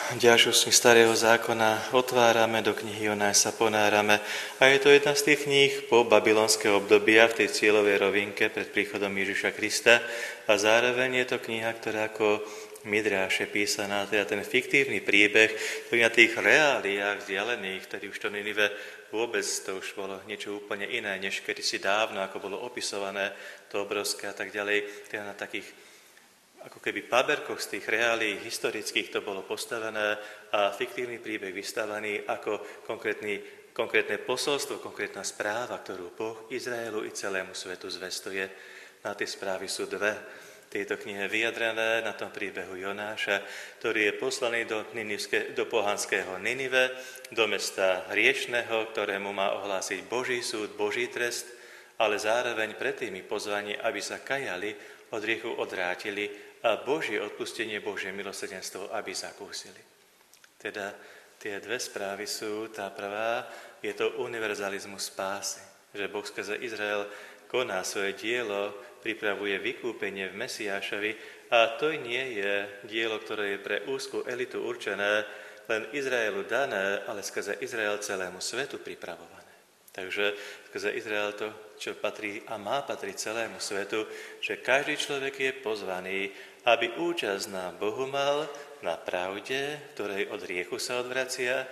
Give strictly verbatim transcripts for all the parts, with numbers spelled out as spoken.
ďalšiu z starého zákona otvárame, do knihy Jonáša sa ponárame. A je to jedna z tých kníh po babylonského obdobia v tej cieľovej rovinke pred príchodom Ježiša Krista. A zároveň je to kniha, ktorá ako Midráš je písaná, teda ten fiktívny príbeh, ktorý na tých reáliách vzdialených, ktorý už to Ninive vôbec to už bolo niečo úplne iné, než kedysi dávno, ako bolo opisované, to obrovské a tak ďalej, teda na takých ako keby paberkoch z tých reálií historických to bolo postavené a fiktívny príbeh vystavaný ako konkrétny, konkrétne posolstvo, konkrétna správa, ktorú Boh Izraelu i celému svetu zvestuje. Na tie správy sú dve. Tejto knihe vyjadrené na tom príbehu Jonáša, ktorý je poslaný do, Ninivske, do pohanského Ninive, do mesta hriešného, ktorému má ohlásiť Boží súd, Boží trest, ale zároveň predtým i pozvanie, aby sa kajali, od hriechu odvrátili a Božie odpustenie, Božie milosrdenstvo, aby zakúsili. Teda tie dve správy sú, tá prvá, je to univerzalizmus spásy, že Boh skrze Izrael koná svoje dielo, pripravuje vykúpenie v Mesiášovi a to nie je dielo, ktoré je pre úzkú elitu určené, len Izraelu dané, ale skrze Izrael celému svetu pripravované. Takže skrze Izrael to, čo patrí a má patriť celému svetu, že každý človek je pozvaný, aby účasť na Bohu mal, na pravde, ktorej od hriechu sa odvracia,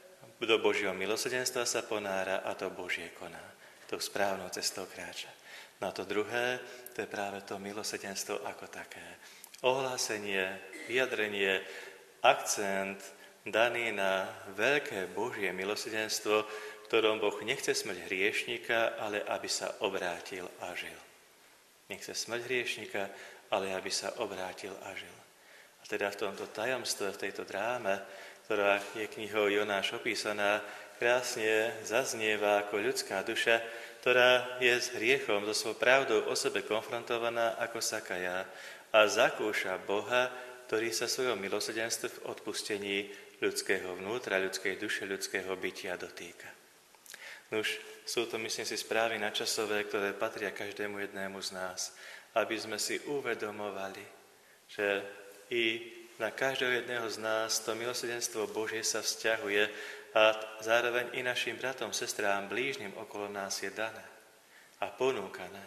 do Božieho milosrdenstva sa ponára a to Božie koná. To správnou cestou kráča. Na to druhé, to je práve to milosrdenstvo ako také. Ohlásenie, vyjadrenie, akcent daný na veľké Božie milosrdenstvo, v ktorom Boh nechce smrť hriešnika, ale aby sa obrátil a žil. Nechce smrť hriešnika, ale aby sa obrátil a žil. A teda v tomto tajomstve, v tejto dráme, ktorá je knihou Jonáš opísaná, krásne zaznieva ako ľudská duša, ktorá je s hriechom, so svojou pravdou o sebe konfrontovaná, ako sa kajá a zakúša Boha, ktorý sa svojho milosrdenstva v odpustení ľudského vnútra, ľudskej duše, ľudského bytia dotýka. Nuž, sú to, myslím si, správy nadčasové, ktoré patria každému jednému z nás, aby sme si uvedomovali, že i na každého jedného z nás to milosrdenstvo Božie sa vzťahuje a zároveň i našim bratom, sestrám, blížnym okolo nás je dané a ponúkané.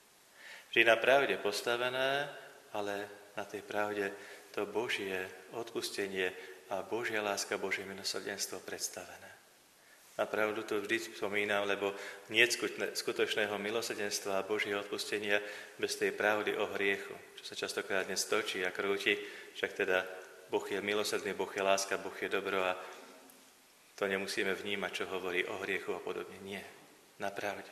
Vždy na pravde postavené, ale na tej pravde to Božie odpustenie a Božia láska, Božie milosrdenstvo predstavené. A pravdu to vždy spomínam, lebo nie skutočného milosrdenstva a Božieho odpustenia bez tej pravdy o hriechu, čo sa častokrát dnes točí a krúti, však teda Boh je milosrdný, Boh je láska, Boh je dobro a to nemusíme vnímať, čo hovorí o hriechu a podobne. Nie, na pravde.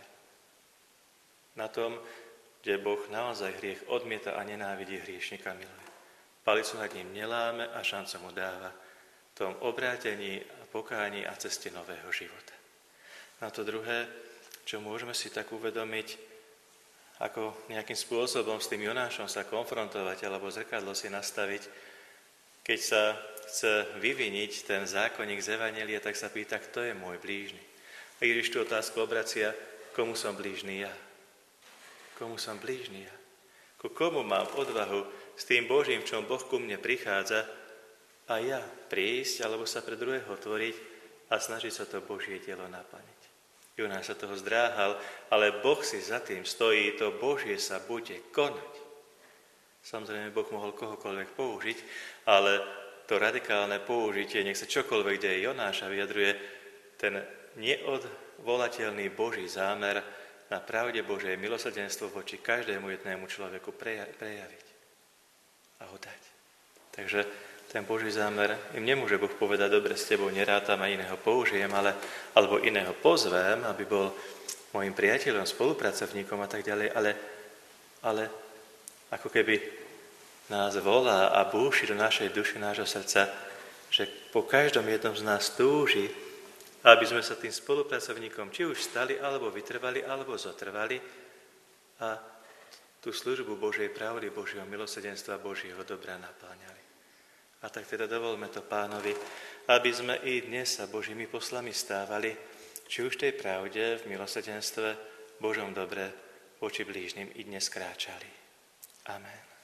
Na tom, kde Boh naozaj hriech odmieta a nenávidí, hriešnika miluje. Palicu nad ním neláme a šancu mu dáva v tom obrátení a pokáni a ceste nového života. Na to druhé, čo môžeme si tak uvedomiť, ako nejakým spôsobom s tým Jonášom sa konfrontovať alebo zrkadlo si nastaviť, keď sa chce vyviniť ten zákonník z Evanjelia, tak sa pýta, kto je môj blížny. A Ježiš tú otázku obracia, komu som blížny ja? Komu som blížny ja? Ku komu mám odvahu s tým Božím, v čom Boh ku mne prichádza, a ja prísť, alebo sa pre druhého tvoriť a snažiť sa to Božie dielo naplniť. Jonáš sa toho zdráhal, ale Boh si za tým stojí, to Božie sa bude konať. Samozrejme, Boh mohol kohokoľvek použiť, ale to radikálne použitie, nech sa čokoľvek deje Jonáša, vyjadruje ten neodvolateľný Boží zámer na pravde Božej milosrdenstvo voči každému jednému človeku prejaviť a ho dať. Takže ten Boží zámer, im nemôže Boh povedať, dobre, s tebou nerátam a iného použijem, ale, alebo iného pozvem, aby bol môjim priateľom, spolupracovníkom a tak ďalej, ale, ale ako keby nás volá a búši do našej duše, nášho srdca, že po každom jednom z nás túži, aby sme sa tým spolupracovníkom či už stali, alebo vytrvali, alebo zotrvali a tú službu Božej pravdy, Božieho milosrdenstva, Božieho dobra napáňali. A tak teda dovolme to Pánovi, aby sme i dnes sa Božími poslami stávali, či už tej pravde, v milosrdenstve, Božom dobre, voči blížnym i dnes kráčali. Amen.